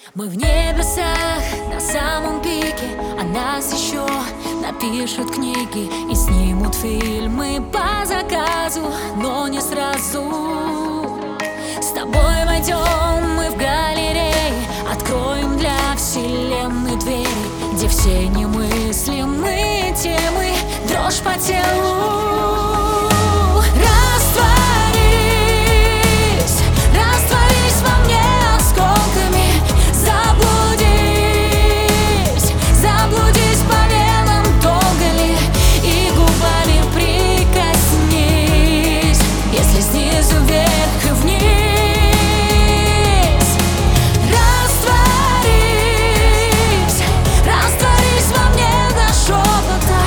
Мы в небесах на самом пике, о нас еще напишут книги и снимут фильмы по заказу, но не сразу. С тобой войдем мы в галереи, откроем для вселенной двери, где все немыслимые темы, дрожь по телу. Растворись во мне осколками, заблудись по венам долго ли, и губами прикоснись, если снизу вверх и вниз. Растворись во мне до шепота,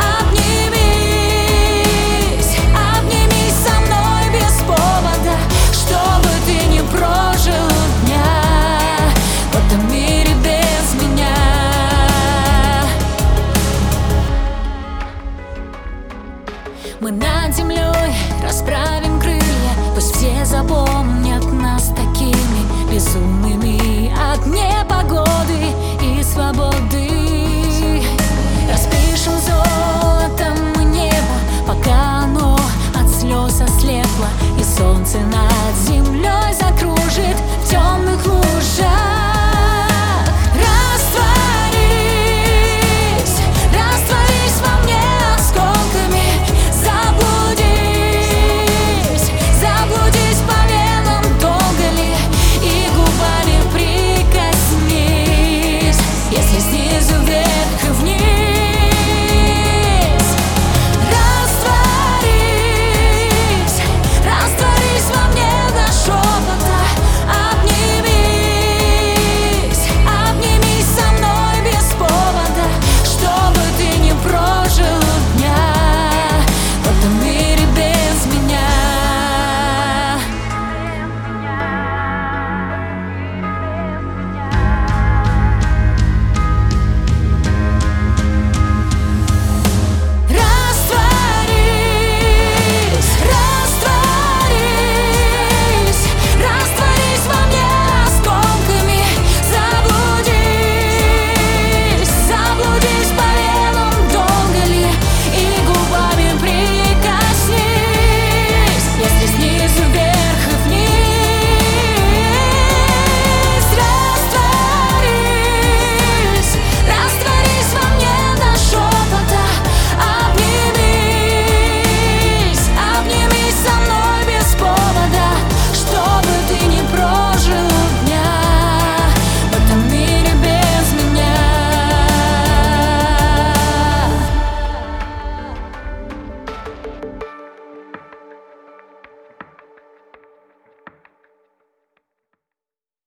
обнимись со мной без повода, чтобы ты не прожил дня в этом мире без меня. Мы над землей расправим крылья, пусть все запомнят нас такими безумными от непогоды и свободы.